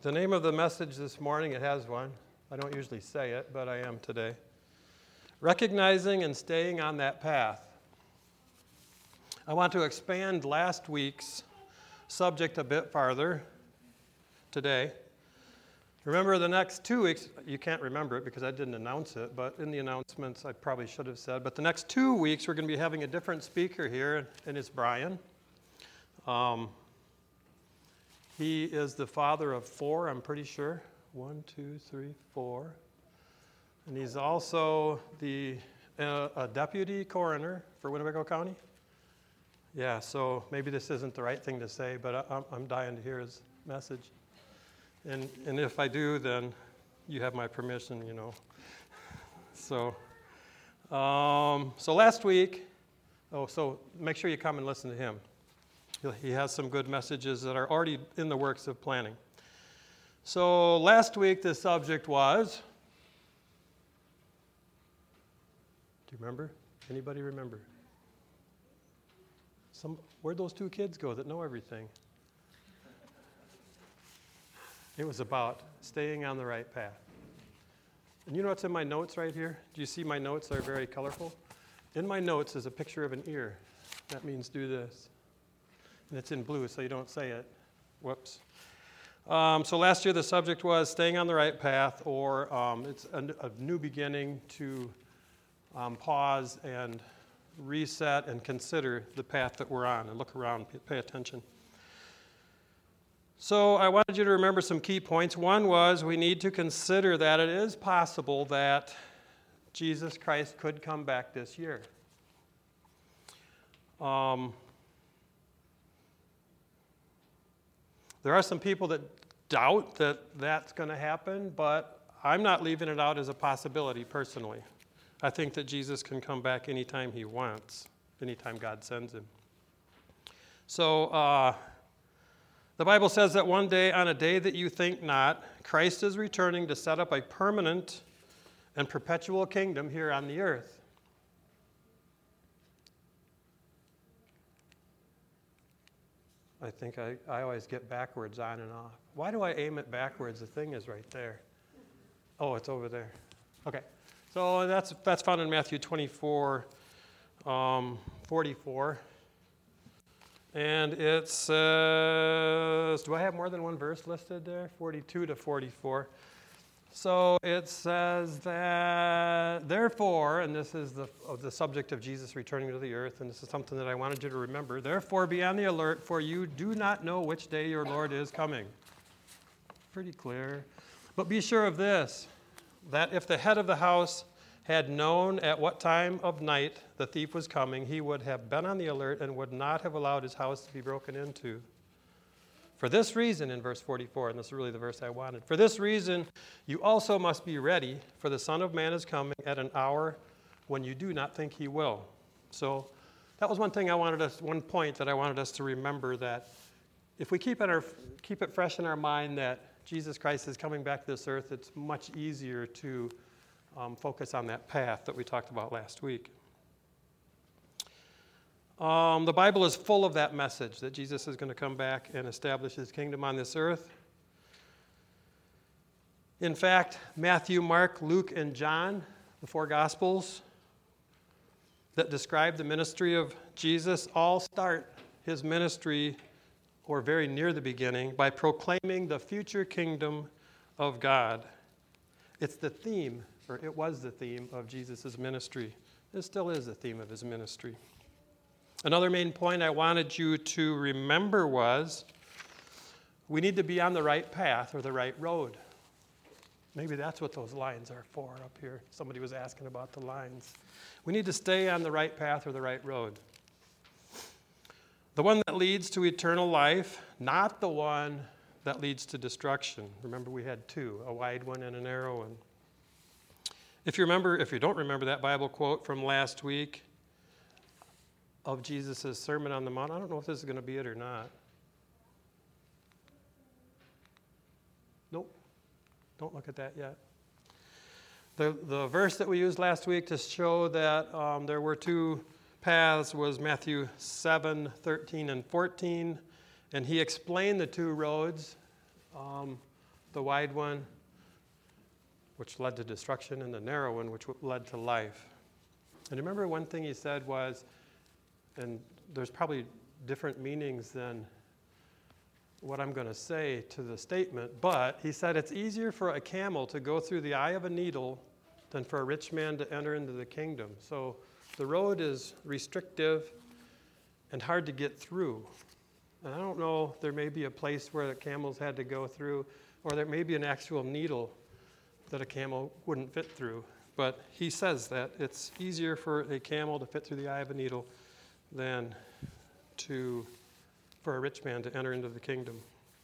The name of the message this morning, it has one. I don't usually say it, but I am today. Recognizing and staying on that path. I want to expand last week's subject a bit farther today. Remember the next 2 weeks, you can't remember it because I didn't announce it, but in the announcements I probably should have said, but the next 2 weeks we're going to be having a different speaker here, and it's Brian. He is the father of 4, I'm pretty sure. 1, 2, 3, 4. And he's also a deputy coroner for Winnebago County. Yeah, so maybe this isn't the right thing to say, but I'm dying to hear his message. And if I do, then you have my permission, you know. So last week, so make sure you come and listen to him. He has some good messages that are already in the works of planning. So last week the subject was, do you remember? Anybody remember? Where'd those 2 kids go that know everything? It was about staying on the right path. And you know what's in my notes right here? Do you see my notes? They're very colorful. In my notes is a picture of an ear. That means do this. And it's in blue, so you don't say it. Whoops. So last year the subject was staying on the right path, or it's a new beginning to pause and reset and consider the path that we're on and look around, pay attention. So I wanted you to remember some key points. One was we need to consider that it is possible that Jesus Christ could come back this year. There are some people that doubt that that's going to happen, but I'm not leaving it out as a possibility personally. I think that Jesus can come back anytime he wants, anytime God sends him. So the Bible says that one day, on a day that you think not, Christ is returning to set up a permanent and perpetual kingdom here on the earth. I think I always get backwards on and off. Why do I aim it backwards? The thing is right there. Oh, it's over there. Okay. So that's found in Matthew 24, 44. And it says, do I have more than one verse listed there? 42 to 44. So it says that, therefore, and this is the subject of Jesus returning to the earth, and this is something that I wanted you to remember, therefore be on the alert, for you do not know which day your Lord is coming. Pretty clear. But be sure of this, that if the head of the house had known at what time of night the thief was coming, he would have been on the alert and would not have allowed his house to be broken into. For this reason, in verse 44, and this is really the verse I wanted, for this reason you also must be ready, for the Son of Man is coming at an hour when you do not think he will. So that was one point that I wanted us to remember, that if we keep it fresh in our mind that Jesus Christ is coming back to this earth, it's much easier to focus on that path that we talked about last week. The Bible is full of that message that Jesus is going to come back and establish his kingdom on this earth. In fact, Matthew, Mark, Luke, and John, the 4 Gospels that describe the ministry of Jesus, all start his ministry, or very near the beginning, by proclaiming the future kingdom of God. It's the theme, or it was the theme of Jesus' ministry. It still is the theme of his ministry. Another main point I wanted you to remember was we need to be on the right path or the right road. Maybe that's what those lines are for up here. Somebody was asking about the lines. We need to stay on the right path or the right road. The one that leads to eternal life, not the one that leads to destruction. Remember, we had 2, a wide one and a narrow one. If you don't remember that Bible quote from last week, of Jesus' Sermon on the Mount. I don't know if this is going to be it or not. Nope. Don't look at that yet. The verse that we used last week to show that there were 2 paths was Matthew 7, 13, and 14. And he explained the 2 roads the wide one, which led to destruction, and the narrow one, which led to life. And remember one thing he said was, and there's probably different meanings than what I'm going to say to the statement, but he said it's easier for a camel to go through the eye of a needle than for a rich man to enter into the kingdom. So the road is restrictive and hard to get through. And I don't know, there may be a place where the camels had to go through, or there may be an actual needle that a camel wouldn't fit through. But he says that it's easier for a camel to fit through the eye of a needle than for a rich man to enter into the kingdom.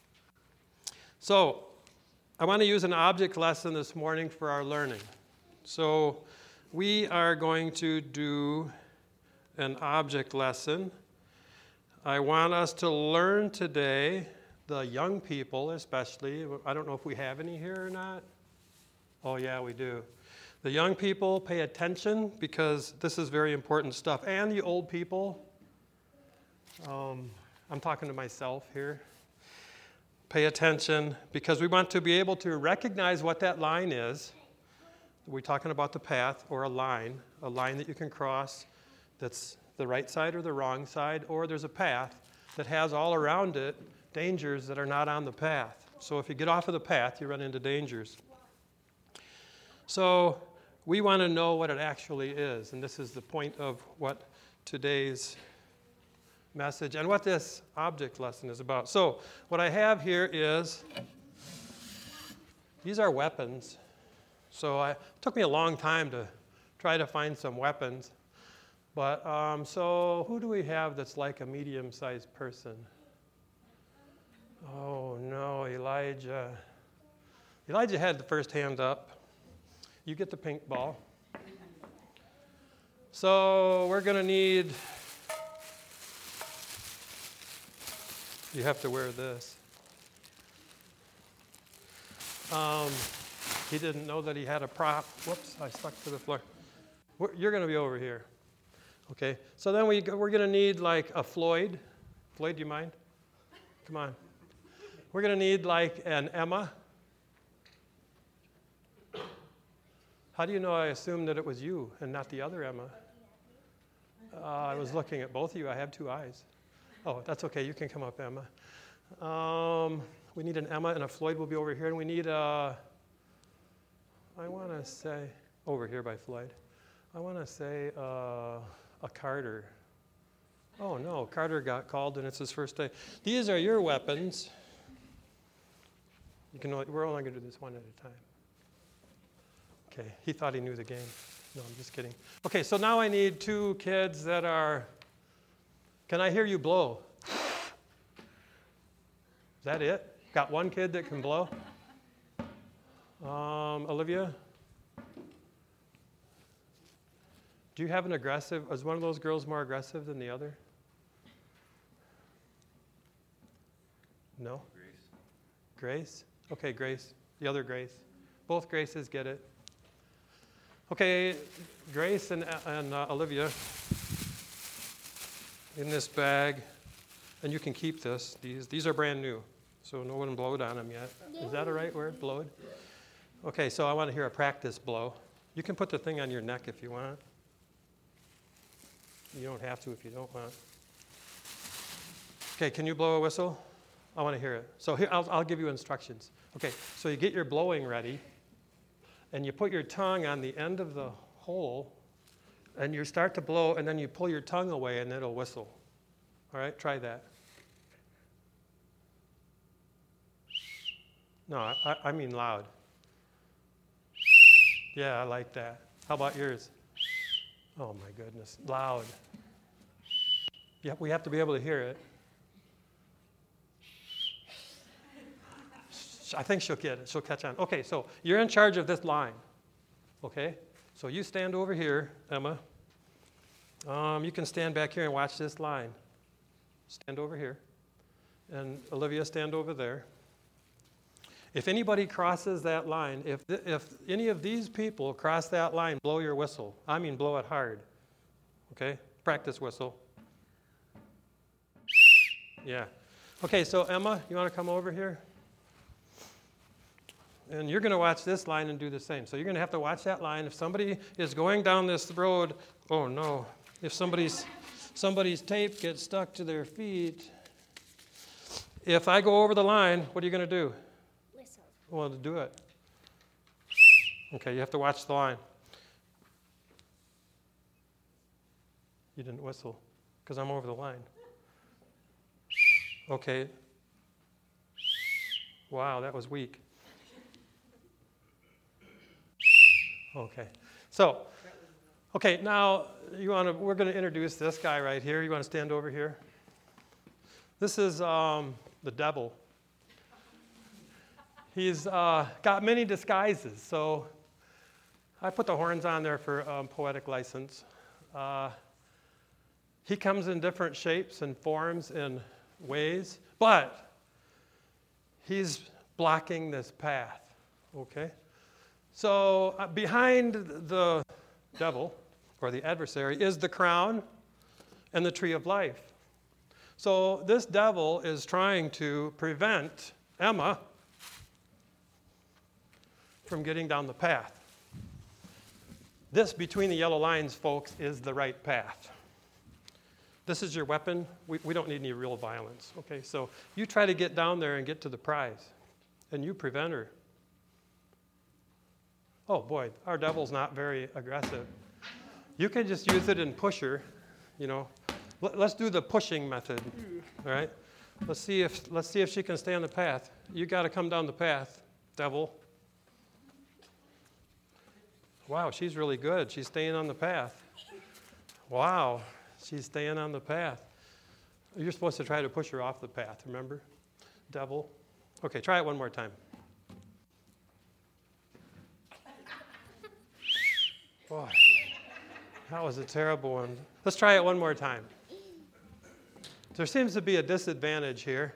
So I want to use an object lesson this morning for our learning. So we are going to do an object lesson. I want us to learn today, the young people especially. I don't know if we have any here or not. Oh yeah, we do. The young people, pay attention because this is very important stuff. And the old people, I'm talking to myself here. Pay attention because we want to be able to recognize what that line is. We're talking about the path or a line that you can cross that's the right side or the wrong side, or there's a path that has all around it dangers that are not on the path. So if you get off of the path, you run into dangers. So we want to know what it actually is, and this is the point of what today's message and what this object lesson is about. So what I have here is, these are weapons. So it took me a long time to try to find some weapons. But so who do we have that's like a medium-sized person? Oh no, Elijah. Elijah had the first hand up. You get the pink ball. So we're going to need, you have to wear this. He didn't know that he had a prop. Whoops, I stuck to the floor. You're going to be over here. Okay, so then we're going to need like a Floyd. Floyd, do you mind? Come on. We're going to need like an Emma. How do you know I assumed that it was you and not the other Emma? I was looking at both of you. I have two eyes. Oh, that's okay. You can come up, Emma. We need an Emma and a Floyd will be over here. And we need I want to say, over here by Floyd. I want to say a Carter. Oh no, Carter got called and it's his first day. These are your weapons. We're only going to do this one at a time. Okay, he thought he knew the game. No, I'm just kidding. Okay, so now I need two kids that are, can I hear you blow? Is that it? Got one kid that can blow? Olivia? Do you have an aggressive, is one of those girls more aggressive than the other? No? Grace? Okay, Grace. The other Grace. Both Graces get it. Okay, Grace and Olivia in this bag, and you can keep this. These are brand new, so no one blowed on them yet. Is that a right word, blowed? Okay, so I want to hear a practice blow. You can put the thing on your neck if you want. You don't have to if you don't want. Okay, can you blow a whistle? I want to hear it. So here, I'll give you instructions. Okay, so you get your blowing ready, and you put your tongue on the end of the hole, and you start to blow, and then you pull your tongue away, and it'll whistle. All right, try that. No, I mean loud. Yeah, I like that. How about yours? Oh my goodness, loud. Yeah, we have to be able to hear it. I think she'll get it. She'll catch on. Okay, so you're in charge of this line. Okay? So you stand over here, Emma. You can stand back here and watch this line. Stand over here. And Olivia, stand over there. If anybody crosses that line, if any of these people cross that line, blow your whistle. I mean blow it hard. Okay? Practice whistle. Yeah. Okay, so Emma, you want to come over here? And you're going to watch this line and do the same. So you're going to have to watch that line. If somebody is going down this road, oh no. If somebody's tape gets stuck to their feet, if I go over the line, what are you going to do? Whistle. Well, to do it. Okay, you have to watch the line. You didn't whistle because I'm over the line. Okay. Wow, that was weak. Okay. So, okay, now we're going to introduce this guy right here. You want to stand over here? This is the devil. He's got many disguises. So I put the horns on there for poetic license. He comes in different shapes and forms and ways, but he's blocking this path, okay? So behind the devil, or the adversary, is the crown and the tree of life. So this devil is trying to prevent Emma from getting down the path. This, between the yellow lines, folks, is the right path. This is your weapon. We don't need any real violence, okay? So you try to get down there and get to the prize, and you prevent her. Oh boy, our devil's not very aggressive. You can just use it and push her, you know. Let's do the pushing method, all right? Let's see if she can stay on the path. You got to come down the path, devil. Wow, she's really good. She's staying on the path. Wow, she's staying on the path. You're supposed to try to push her off the path, remember? Devil. Okay, try it one more time. Boy, that was a terrible one. Let's try it one more time. There seems to be a disadvantage here.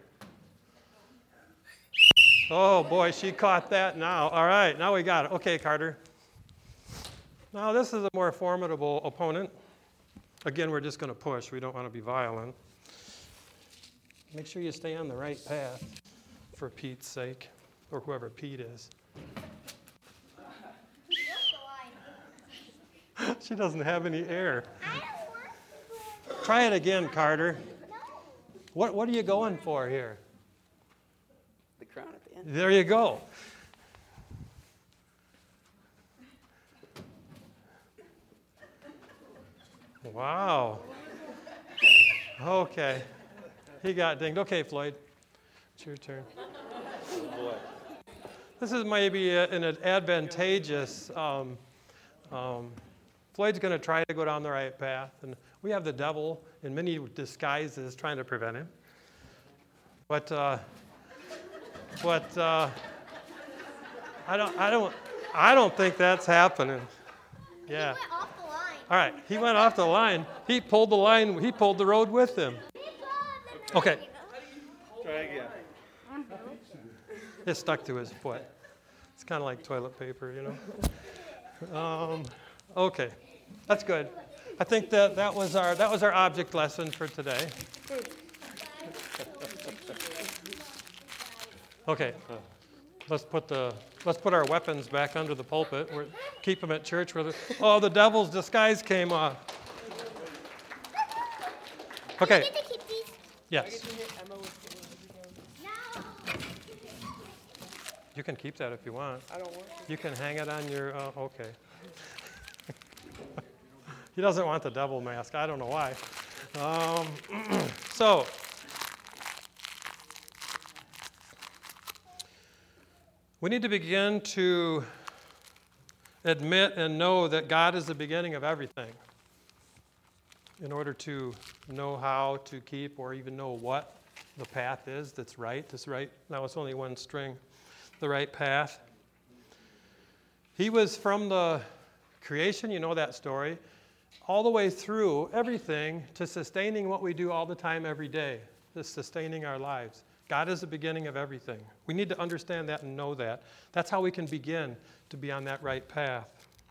Oh boy, she caught that now. All right, now we got it. Okay, Carter. Now this is a more formidable opponent. Again, we're just going to push. We don't want to be violent. Make sure you stay on the right path, for Pete's sake, or whoever Pete is. She doesn't have any air. Try it again, Carter. What are you going for here? The crown at the end. There you go. Wow. Okay. He got dinged. Okay, Floyd. It's your turn. Oh, boy. This is maybe an advantageous. Floyd's going to try to go down the right path, and we have the devil in many disguises trying to prevent him. But I don't think that's happening. Yeah. He went off the line. All right, he went off the line. He pulled the line. He pulled the road with him. Okay. Try again. It stuck to his foot. It's kind of like toilet paper, you know. Okay, that's good. I think that was our object lesson for today. Okay, let's put our weapons back under the pulpit. Keep them at church. The devil's disguise came off. Okay. Do I get to keep these? Yes. No. You can keep that if you want. I don't want You can hang it on your. Okay. He doesn't want the devil mask. I don't know why. So, we need to begin to admit and know that God is the beginning of everything in order to know how to keep or even know what the path is that's right. Now it's only one string, the right path. He was from the creation, you know that story, all the way through everything to sustaining what we do all the time every day, to sustaining our lives. God is the beginning of everything. We need to understand that and know that. That's how we can begin to be on that right path.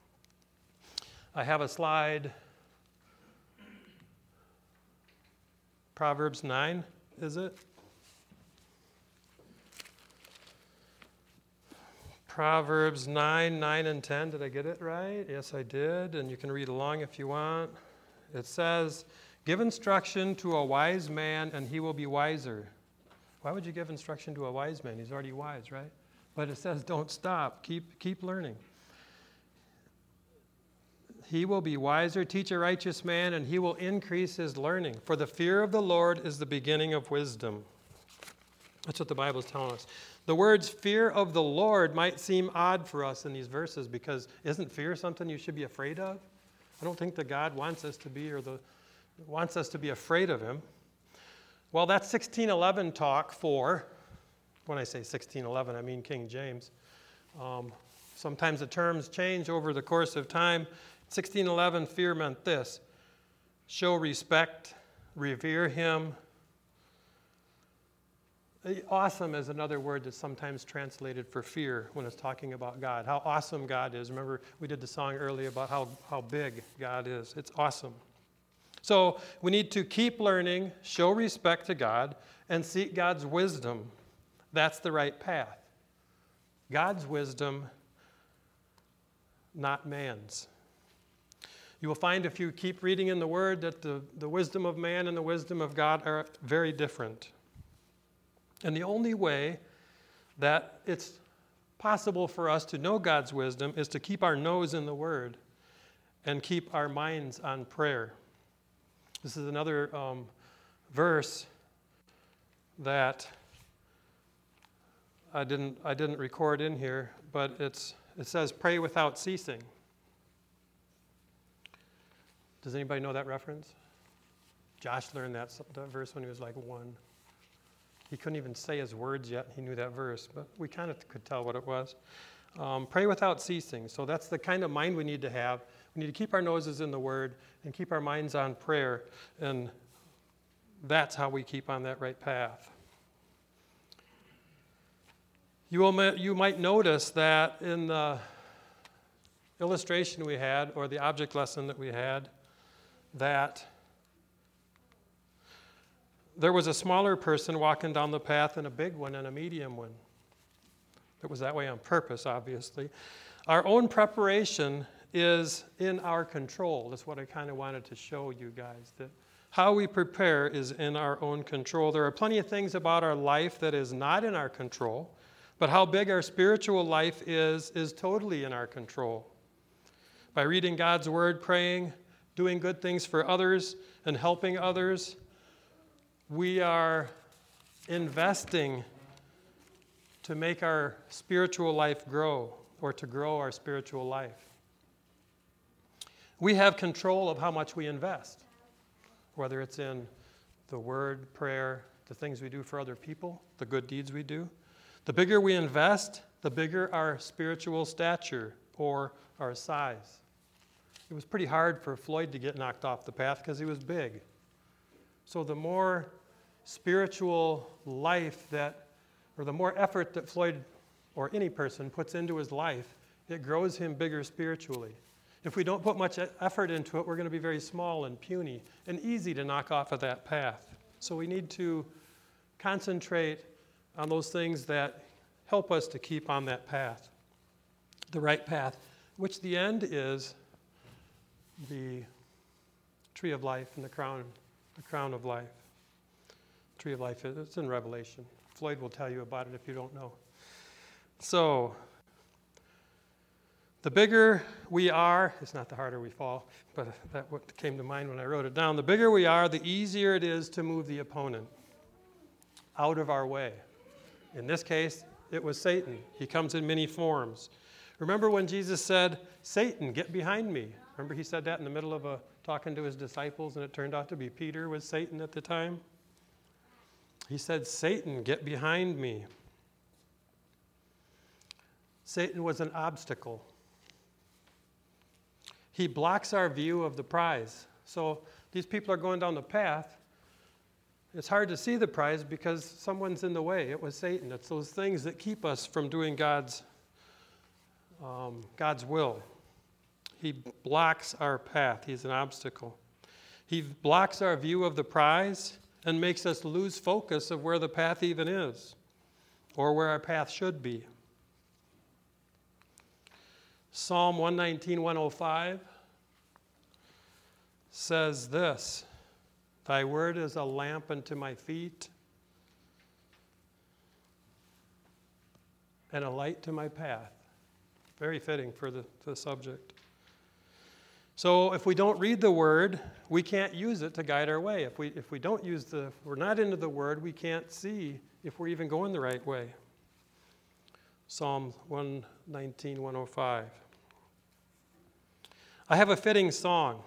I have a slide. Proverbs 9, is it? Proverbs 9, 9 and 10. Did I get it right? Yes, I did. And you can read along if you want. It says, give instruction to a wise man and he will be wiser. Why would you give instruction to a wise man? He's already wise, right? But it says don't stop. Keep learning. He will be wiser. Teach a righteous man and he will increase his learning. For the fear of the Lord is the beginning of wisdom. That's what the Bible is telling us. The words fear of the Lord might seem odd for us in these verses because isn't fear something you should be afraid of? I don't think that God wants us to be wants us to be afraid of him. Well, that's 1611 talk for, when I say 1611, I mean King James. Sometimes the terms change over the course of time. 1611 fear meant this: show respect, revere him. Awesome is another word that's sometimes translated for fear when it's talking about God. How awesome God is. Remember, we did the song earlier about how big God is. It's awesome. So we need to keep learning, show respect to God, and seek God's wisdom. That's the right path. God's wisdom, not man's. You will find if you keep reading in the Word that the wisdom of man and the wisdom of God are very different. And the only way that it's possible for us to know God's wisdom is to keep our nose in the Word and keep our minds on prayer. This is another verse that I didn't record in here, but it says pray without ceasing. Does anybody know that reference? Josh learned that verse when he was like 1. He couldn't even say his words yet. He knew that verse, but we kind of could tell what it was. Pray without ceasing. So that's the kind of mind we need to have. We need to keep our noses in the Word and keep our minds on prayer, and that's how we keep on that right path. You might notice that in the illustration we had, or the object lesson that we had, that there was a smaller person walking down the path and a big one and a medium one. It was that way on purpose, obviously. Our own preparation is in our control. That's what I kind of wanted to show you guys, that how we prepare is in our own control. There are plenty of things about our life that is not in our control, but how big our spiritual life is totally in our control. By reading God's Word, praying, doing good things for others, and helping others, we are investing to make our spiritual life grow, or to grow our spiritual life. We have control of how much we invest, whether it's in the Word, prayer, the things we do for other people, the good deeds we do. The bigger we invest, the bigger our spiritual stature or our size. It was pretty hard for Floyd to get knocked off the path because he was big. So the more spiritual life or the more effort that Floyd or any person puts into his life, it grows him bigger spiritually. If we don't put much effort into it, we're going to be very small and puny and easy to knock off of that path. So we need to concentrate on those things that help us to keep on that path, the right path, which the end is the tree of life and the crown of life. Tree of life, it's in Revelation. Floyd will tell you about it if you don't know. So, the bigger we are, it's not the harder we fall, but that's what came to mind when I wrote it down. The bigger we are, the easier it is to move the opponent out of our way. In this case, it was Satan. He comes in many forms. Remember when Jesus said, Satan, get behind me? Remember he said that in the middle of talking to his disciples, and it turned out to be Peter was Satan at the time? He said, Satan, get behind me. Satan was an obstacle. He blocks our view of the prize. So these people are going down the path. It's hard to see the prize because someone's in the way. It was Satan. It's those things that keep us from doing God's will. He blocks our path. He's an obstacle. He blocks our view of the prize and makes us lose focus of where the path even is, or where our path should be. Psalm 119, 105 says this, "Thy word is a lamp unto my feet and a light to my path." Very fitting for the subject. So if we don't read the word, we can't use it to guide our way. If we don't use we're not into the word, we can't see if we're even going the right way. Psalm 119, 105. I have a fitting song.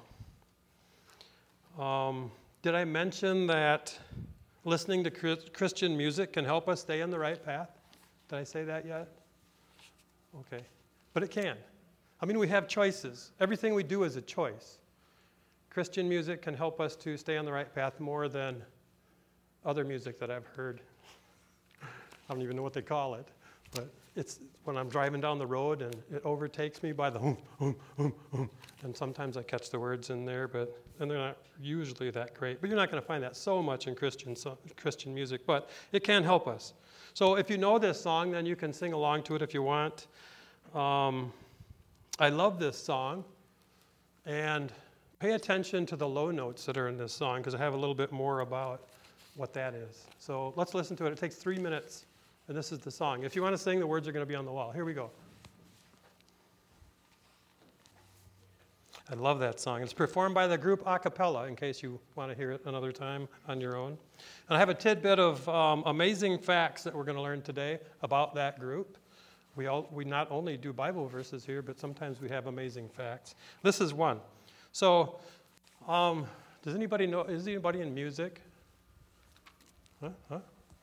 Did I mention that listening to Christian music can help us stay on the right path? Did I say that yet? Okay. But it can. I mean, we have choices. Everything we do is a choice. Christian music can help us to stay on the right path more than other music that I've heard. I don't even know what they call it, but it's when I'm driving down the road and it overtakes me by the and sometimes I catch the words in there, and they're not usually that great. But you're not going to find that so much in Christian music, but it can help us. So if you know this song, then you can sing along to it if you want. I love this song, and pay attention to the low notes that are in this song because I have a little bit more about what that is. So let's listen to it. It takes 3 minutes, and this is the song. If you want to sing, the words are going to be on the wall. Here we go. I love that song. It's performed by the group a cappella, in case you want to hear it another time on your own. And I have a tidbit of amazing facts that we're going to learn today about that group. We not only do Bible verses here, but sometimes we have amazing facts. This is one. So, does anybody know, is anybody in music? Huh?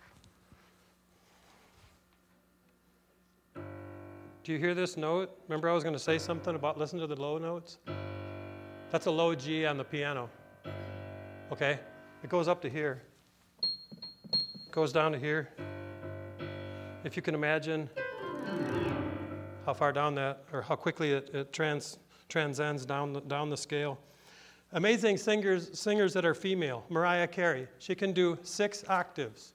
Do you hear this note? Remember I was going to say something about listen to the low notes? That's a low G on the piano. Okay? It goes up to here. It goes down to here. If you can imagine how far down that, or how quickly it transcends down the scale. Amazing singers that are female. Mariah Carey, she can do 6 octaves.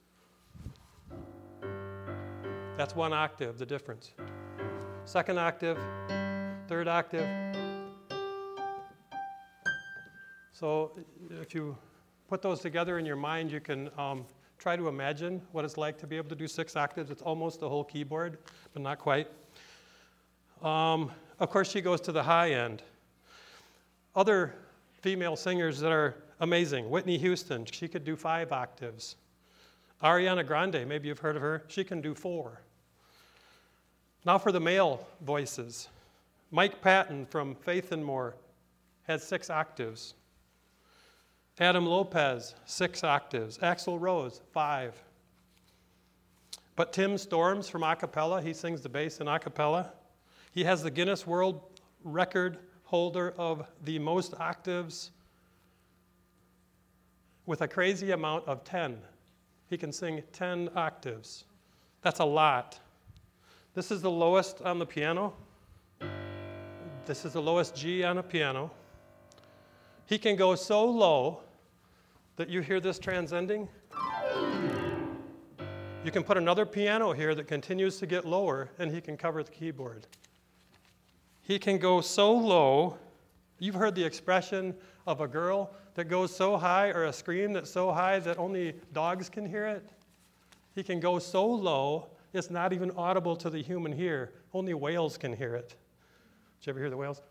That's 1 octave, the difference. 2nd octave, 3rd octave. So if you put those together in your mind, you can try to imagine what it's like to be able to do 6 octaves. It's almost the whole keyboard, but not quite. Of course, she goes to the high end. Other female singers that are amazing. Whitney Houston, she could do 5 octaves. Ariana Grande, maybe you've heard of her, she can do 4. Now for the male voices. Mike Patton from Faith and More has 6 octaves. Adam Lopez, 6 octaves. Axl Rose, 5. But Tim Storms from a cappella, he sings the bass in a cappella. He has the Guinness World Record holder of the most octaves with a crazy amount of 10. He can sing 10 octaves. That's a lot. This is the lowest on the piano. This is the lowest G on a piano. He can go so low that you hear this transcending. You can put another piano here that continues to get lower, and he can cover the keyboard. He can go so low. You've heard the expression of a girl that goes so high, or a scream that's so high that only dogs can hear it. He can go so low, it's not even audible to the human ear. Only whales can hear it. Did you ever hear the whales?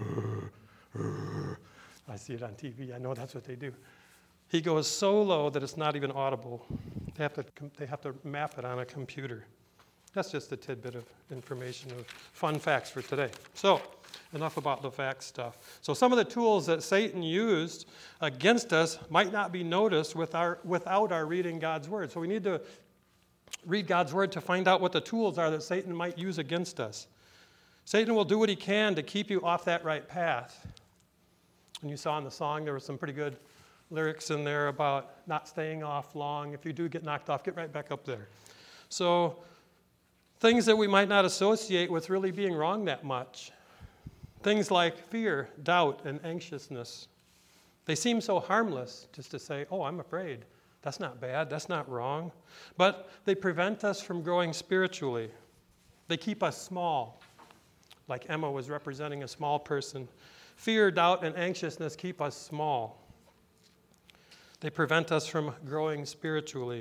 I see it on TV. I know that's what they do. He goes so low that it's not even audible. They have to map it on a computer. That's just a tidbit of information, of fun facts for today. So, enough about the fact stuff. So some of the tools that Satan used against us might not be noticed without our reading God's Word. So we need to read God's Word to find out what the tools are that Satan might use against us. Satan will do what he can to keep you off that right path. And you saw in the song there were some pretty good lyrics in there about not staying off long. If you do get knocked off, get right back up there. So things that we might not associate with really being wrong that much. Things like fear, doubt, and anxiousness. They seem so harmless just to say, oh, I'm afraid. That's not bad. That's not wrong. But they prevent us from growing spiritually. They keep us small. like Emma was representing a small person. Fear, doubt, and anxiousness keep us small. They prevent us from growing spiritually.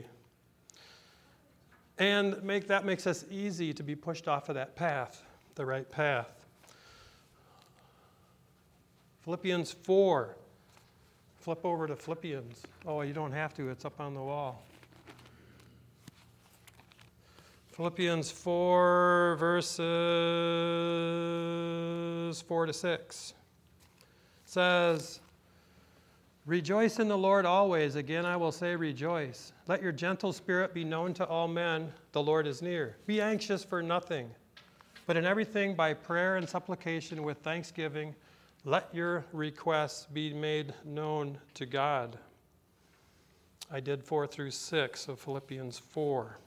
And that makes us easy to be pushed off of that path, the right path. Philippians 4. Flip over to Philippians. Oh, you don't have to. It's up on the wall. Philippians 4, verses 4 to 6. Says, "Rejoice in the Lord always. Again, I will say rejoice. Let your gentle spirit be known to all men. The Lord is near. Be anxious for nothing, but in everything by prayer and supplication with thanksgiving, let your requests be made known to God." I did 4 through 6 of Philippians 4.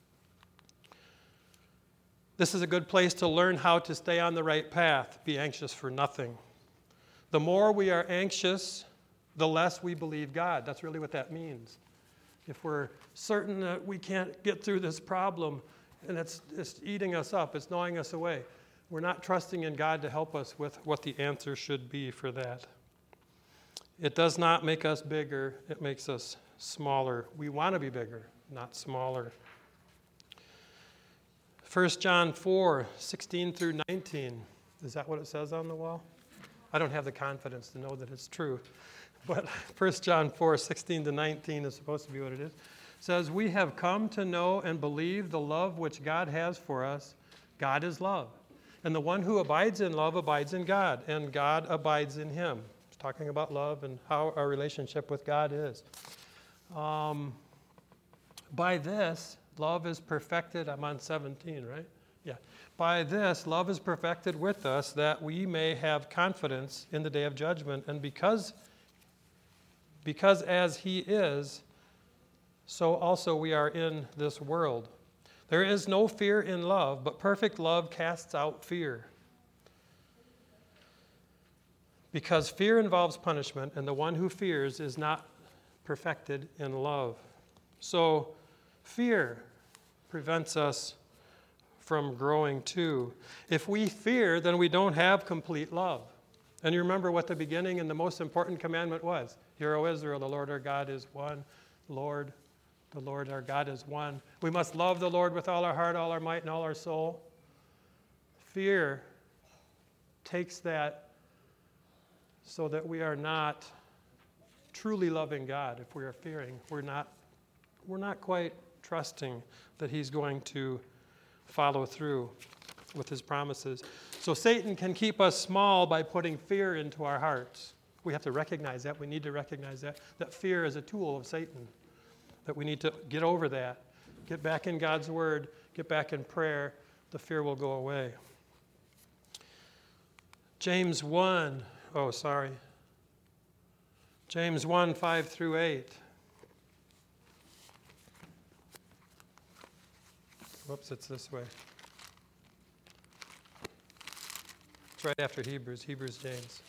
This is a good place to learn how to stay on the right path. Be anxious for nothing. The more we are anxious, the less we believe God. That's really what that means. If we're certain that we can't get through this problem and it's eating us up, it's gnawing us away, we're not trusting in God to help us with what the answer should be for that. It does not make us bigger, it makes us smaller. We want to be bigger, not smaller. 1 John 4, 16 through 19. Is that what it says on the wall? I don't have the confidence to know that it's true. But 1 John 4, 16 to 19 is supposed to be what it is. It says, "We have come to know and believe the love which God has for us. God is love. And the one who abides in love abides in God, and God abides in him." It's talking about love and how our relationship with God is. By this, love is perfected. I'm on 17, right? Yeah. "By this, love is perfected with us, that we may have confidence in the day of judgment. And because as he is, so also we are in this world. There is no fear in love, but perfect love casts out fear. Because fear involves punishment, and the one who fears is not perfected in love." So fear prevents us from growing too. If we fear, then we don't have complete love. And you remember what the beginning and the most important commandment was. "Hear, O Israel, the Lord our God is one. The Lord our God is one." We must love the Lord with all our heart, all our might, and all our soul. Fear takes that so that we are not truly loving God. If we are fearing, we're not quite trusting that he's going to follow through with his promises. So Satan can keep us small by putting fear into our hearts. We have to recognize that. We need to recognize that fear is a tool of Satan, that we need to get over that, get back in God's word, get back in prayer. The fear will go away. James 1, 5 through 8. Whoops, it's this way. It's right after Hebrews, James.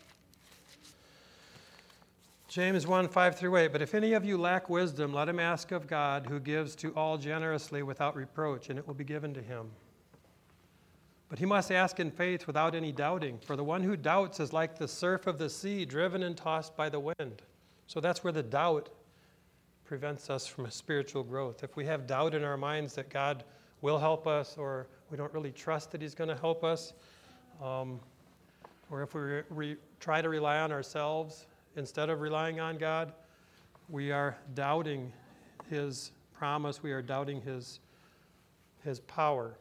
James 1, 5 through 8. "But if any of you lack wisdom, let him ask of God, who gives to all generously without reproach, and it will be given to him. But he must ask in faith without any doubting, for the one who doubts is like the surf of the sea, driven and tossed by the wind." So that's where the doubt prevents us from spiritual growth. If we have doubt in our minds that God will help us, or we don't really trust that he's going to help us, or if we try to rely on ourselves instead of relying on God, we are doubting his promise, we are doubting his power.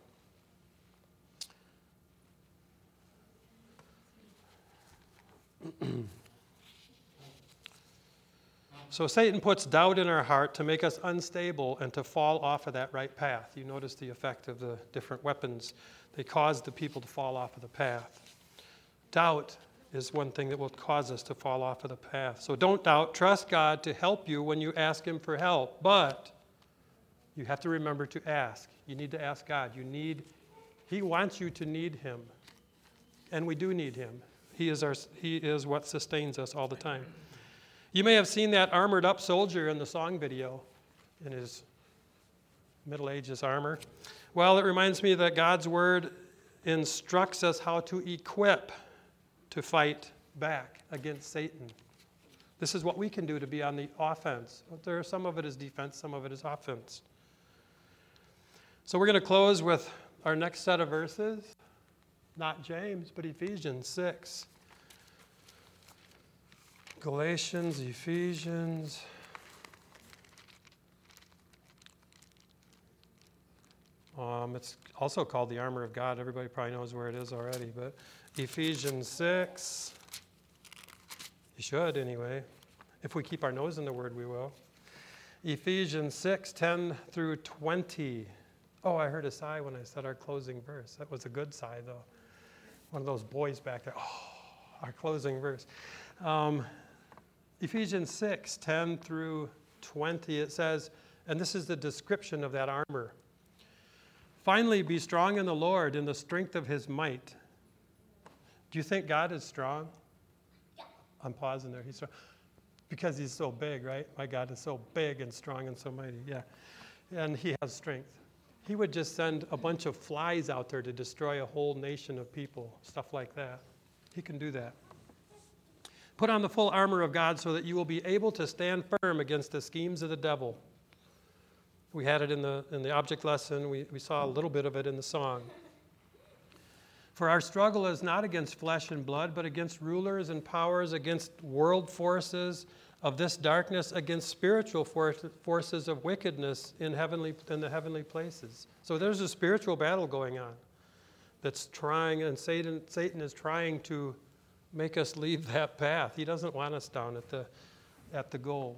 So Satan puts doubt in our heart to make us unstable and to fall off of that right path. You notice the effect of the different weapons. They cause the people to fall off of the path. Doubt is one thing that will cause us to fall off of the path. So don't doubt. Trust God to help you when you ask him for help. But you have to remember to ask. You need to ask God. He wants you to need him. And we do need him. He is what sustains us all the time. You may have seen that armored up soldier in the song video in his Middle Ages armor. Well, it reminds me that God's word instructs us how to equip to fight back against Satan. This is what we can do to be on the offense. Some of it is defense, some of it is offense. So we're going to close with our next set of verses. Not James, but Ephesians 6. Galatians, Ephesians. It's also called the armor of God. Everybody probably knows where it is already, but Ephesians 6. You should anyway. If we keep our nose in the Word, we will. Ephesians 6, 10 through 20. Oh, I heard a sigh when I said our closing verse. That was a good sigh, though. One of those boys back there. Oh, our closing verse. Ephesians 6, 10 through 20, it says, and this is the description of that armor. Finally, be strong in the Lord in the strength of his might. Do you think God is strong? Yeah. I'm pausing there. He's strong. Because he's so big, right? My God is so big and strong and so mighty. Yeah. And he has strength. He would just send a bunch of flies out there to destroy a whole nation of people, stuff like that. He can do that. Put on the full armor of God so that you will be able to stand firm against the schemes of the devil. We had it in the object lesson. We saw a little bit of it in the song. For our struggle is not against flesh and blood, but against rulers and powers, against world forces of this darkness, against spiritual forces of wickedness in the heavenly places. So there's a spiritual battle going on that's trying, and Satan is trying to make us leave that path. He doesn't want us down at the goal.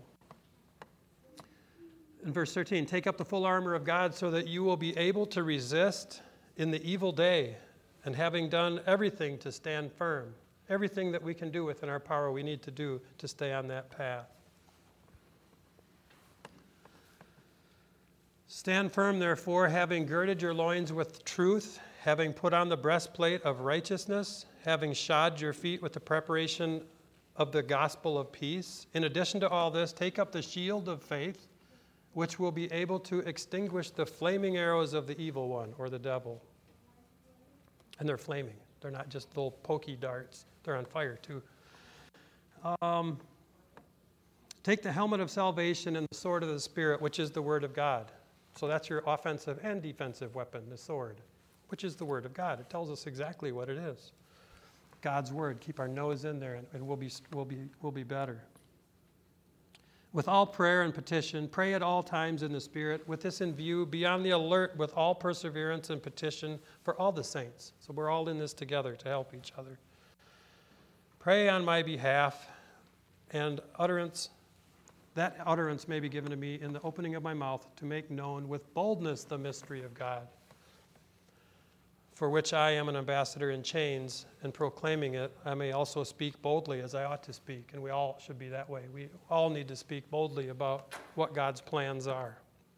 In verse 13, take up the full armor of God so that you will be able to resist in the evil day, and having done everything to stand firm. Everything that we can do within our power, we need to do to stay on that path. Stand firm, therefore, having girded your loins with truth, having put on the breastplate of righteousness, having shod your feet with the preparation of the gospel of peace. In addition to all this, take up the shield of faith, which will be able to extinguish the flaming arrows of the evil one, or the devil. And they're flaming. They're not just little pokey darts. They're on fire, too. Take the helmet of salvation and the sword of the Spirit, which is the Word of God. So that's your offensive and defensive weapon, the sword, which is the Word of God. It tells us exactly what it is. God's Word. Keep our nose in there, and we'll be better. With all prayer and petition, pray at all times in the Spirit. With this in view, be on the alert with all perseverance and petition for all the saints. So we're all in this together to help each other. Pray on my behalf, and that utterance may be given to me in the opening of my mouth to make known with boldness the mystery of God, for which I am an ambassador in chains, and proclaiming it, I may also speak boldly as I ought to speak, and we all should be that way. We all need to speak boldly about what God's plans are.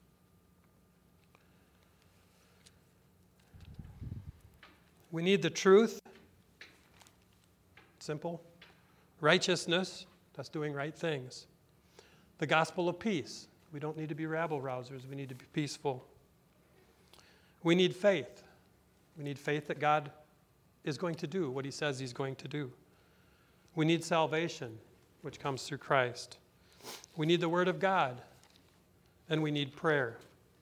We need the truth, simple. Righteousness, that's doing right things. The gospel of peace. We don't need to be rabble-rousers. We need to be peaceful. We need faith. We need faith that God is going to do what he says he's going to do. We need salvation, which comes through Christ. We need the Word of God, and we need prayer.